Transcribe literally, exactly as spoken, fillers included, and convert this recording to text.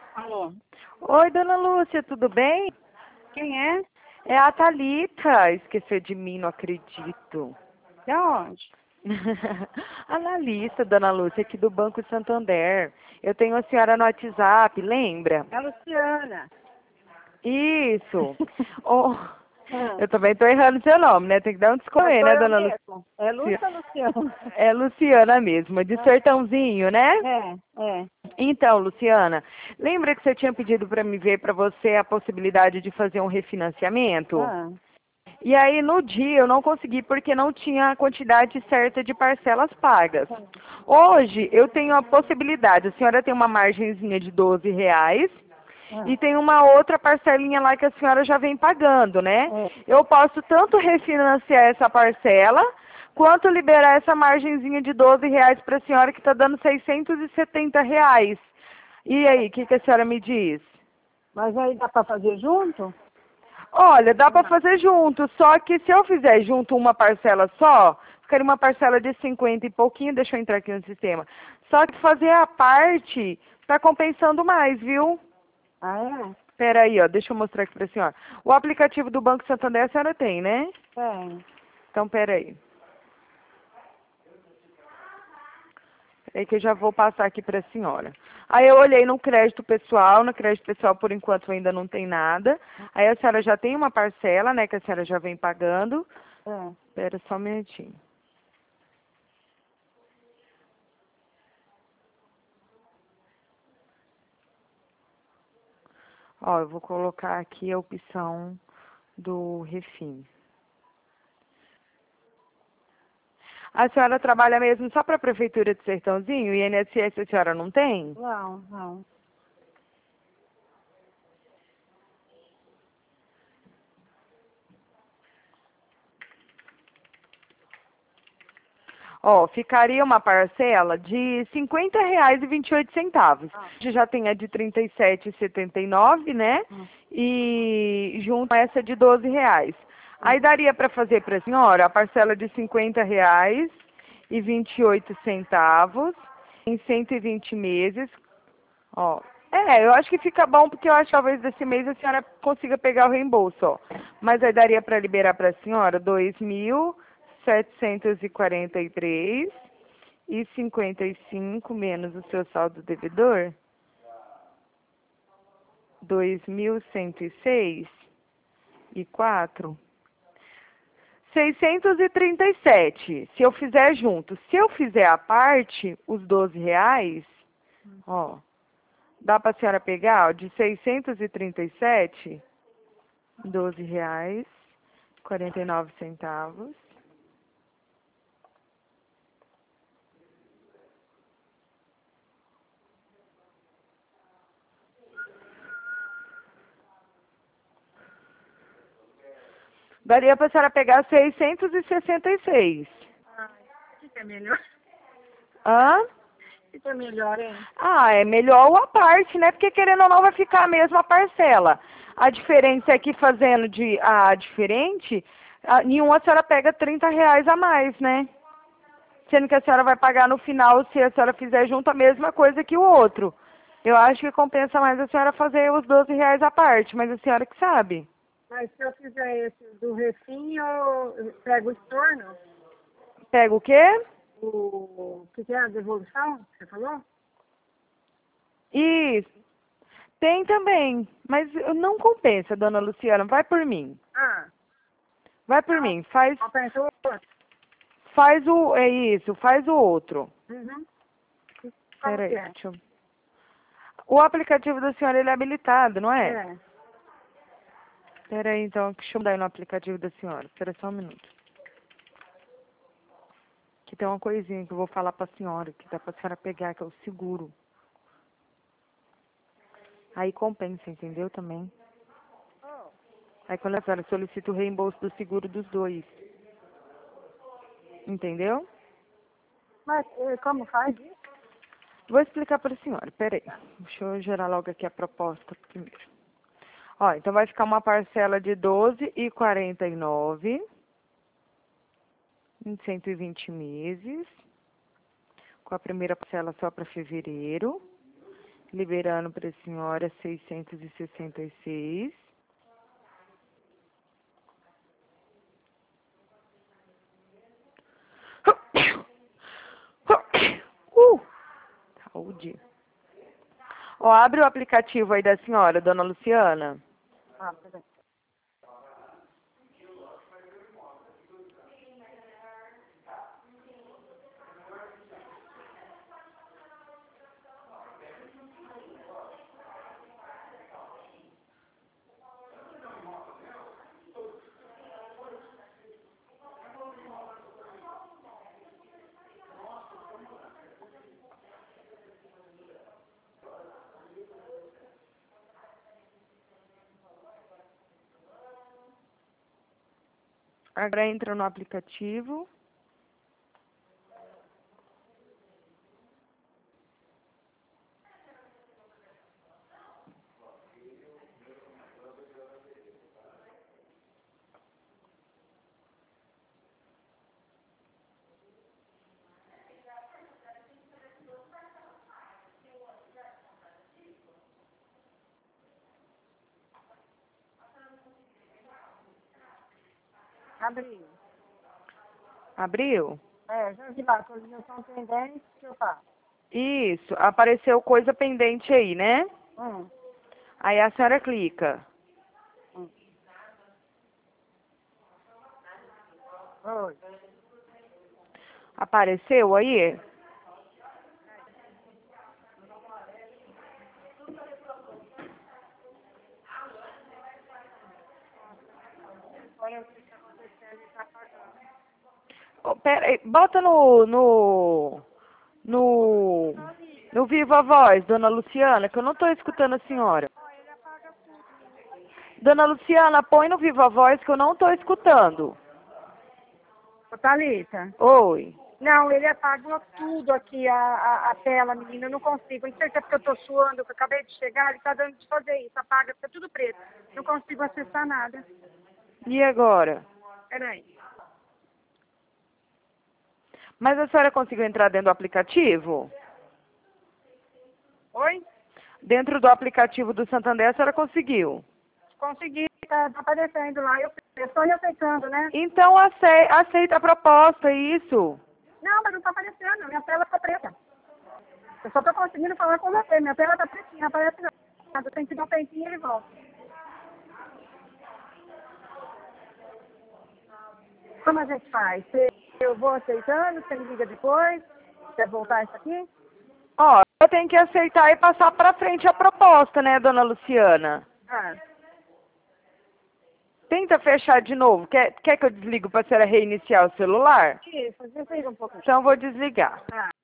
Alô, Oi, dona Lúcia, tudo bem? quem é? É a Thalita. Esqueceu de mim, não acredito. De onde? Analista, dona Lúcia, aqui do Banco Santander. Eu tenho a senhora no WhatsApp, lembra? É a Luciana. Isso. Oh, Ah, eu também tô errando seu nome, né? Tem que dar um mas desconto, sou né, eu dona Lúcia? mesmo. É Lúcia ou Luciana? É Luciana mesmo, de Ah, Sertãozinho, né? é, é. Então, Luciana, lembra que você tinha pedido para me ver para você a possibilidade de fazer um refinanciamento? Ah, E aí no dia eu não consegui porque não tinha a quantidade certa de parcelas pagas. ah, Hoje eu tenho a possibilidade, a senhora tem uma margenzinha de doze reais ah, e tem uma outra parcelinha lá que a senhora já vem pagando, né? é. Eu posso tanto refinanciar essa parcela, quanto liberar essa margenzinha de doze reais para a senhora que está dando seiscentos e setenta reais. E aí, o que, que a senhora me diz? Mas aí dá para fazer junto? Olha, dá para Não. fazer junto, só que se eu fizer junto uma parcela só, ficaria uma parcela de cinquenta e pouquinho, deixa eu entrar aqui no sistema. Só que fazer a parte está compensando mais, viu? Ah, é? Pera aí, ó, deixa eu mostrar aqui para a senhora. O aplicativo do Banco Santander a senhora tem, né? Tem. Então, pera aí. É que eu já vou passar aqui para a senhora. Aí eu olhei no crédito pessoal, no crédito pessoal por enquanto ainda não tem nada. Aí a senhora já tem uma parcela, né, que a senhora já vem pagando. É. Espera só um minutinho. Ó, eu vou colocar aqui a opção do refim. A senhora trabalha mesmo só para a Prefeitura de Sertãozinho? I N S S a senhora não tem? Não, não. Ó, ficaria uma parcela de cinquenta reais e vinte e oito centavos. Ah, Já tem a de trinta e sete e setenta e nove, né? ah, E junto essa de doze reais. ah. Aí daria para fazer para a senhora a parcela de cinquenta reais e vinte e oito centavos em cento e vinte meses. Ó, é, eu acho que fica bom porque eu acho que talvez desse mês a senhora consiga pegar o reembolso, ó. Mas aí daria para liberar para a senhora dois mil setecentos e quarenta e três e cinquenta e cinco menos o seu saldo devedor, dois mil cento e seis e quatro, seiscentos e trinta e sete. Se eu fizer junto, se eu fizer a parte, os doze reais, ó, dá para a senhora pegar, ó, de seiscentos e trinta e sete, doze reais, quarenta e nove centavos. Daria para a senhora pegar seiscentos e sessenta e seis. Ai, o que que é melhor? Hã? O que que é melhor, hein? Ah, é melhor a parte, né? Porque querendo ou não vai ficar a mesma parcela. A diferença é que fazendo de a diferente, a, em uma a senhora pega trinta reais a mais, né? Sendo que a senhora vai pagar no final, se a senhora fizer junto, a mesma coisa que o outro. Eu acho que compensa mais a senhora fazer os doze reais à parte, mas a senhora que sabe. Mas se eu fizer esse do refim, eu pego o estorno? Pega o quê? O que que é a devolução? Você falou? Isso. Tem também, mas não compensa, dona Luciana. Vai por mim. Ah, Vai por mim. Faz, compensa o outro. faz o, é isso, faz o outro. Uhum. Como que Peraí, é? deixa eu... O aplicativo da senhora, ele é habilitado, não é? É. Peraí, então, deixa eu mudar aí no aplicativo da senhora. Espera só um minuto. Que tem uma coisinha que eu vou falar pra senhora, que dá pra senhora pegar, que é o seguro. Aí compensa, entendeu, também. Oh. Aí quando a senhora solicita o reembolso do seguro dos dois. Entendeu? Mas eh, como faz isso? Vou explicar para a senhora, peraí. Deixa eu gerar logo aqui a proposta primeiro. Ó, então vai ficar uma parcela de doze e quarenta e nove em cento e vinte meses, com a primeira parcela só para fevereiro, Liberando para a senhora seiscentos e sessenta e seis. Uh, saúde. Ó, abre o aplicativo aí da senhora, dona Luciana. Ah, peraí. Agora entra no aplicativo. Abriu. Abriu? É, já vi lá, coordenação pendente, que eu faço? Isso, apareceu coisa pendente aí, né? Hum, Aí a senhora clica. hum. Oi. Apareceu aí? Olha o que está acontecendo, ele está pagando. Oh, pera aí, bota no, no, no, no Viva Voz, dona Luciana, que eu não estou escutando a senhora. Dona Luciana, põe no Viva Voz que eu não estou escutando. Ô, Thalita. Oi. Não, ele apagou tudo aqui, a, a, a tela, menina, eu não consigo. Não sei se é porque eu tô suando, que eu acabei de chegar, ele tá dando de fazer isso, apaga, fica tudo preto. Não consigo acessar nada. E agora? Peraí. Mas a senhora conseguiu entrar dentro do aplicativo? Oi? Dentro do aplicativo do Santander a senhora conseguiu? Consegui, tá, tá aparecendo lá. Eu eu estou aceitando, né? Então acei- aceita a proposta, isso. Não, mas não tá aparecendo, minha tela tá preta. Eu só tô conseguindo falar com você, minha tela tá pretinha, não aparece nada. Tem que dar um tempinho e ele volta. Como a gente faz? Você- Eu vou aceitando, você me liga depois, quer voltar isso aqui? Ó, eu tenho que aceitar e passar para frente a proposta, né, dona Luciana? Ah, Tenta fechar de novo. Quer, quer que eu desligue para a senhora reiniciar o celular? isso, desliga um pouco. Então eu vou desligar. Ah.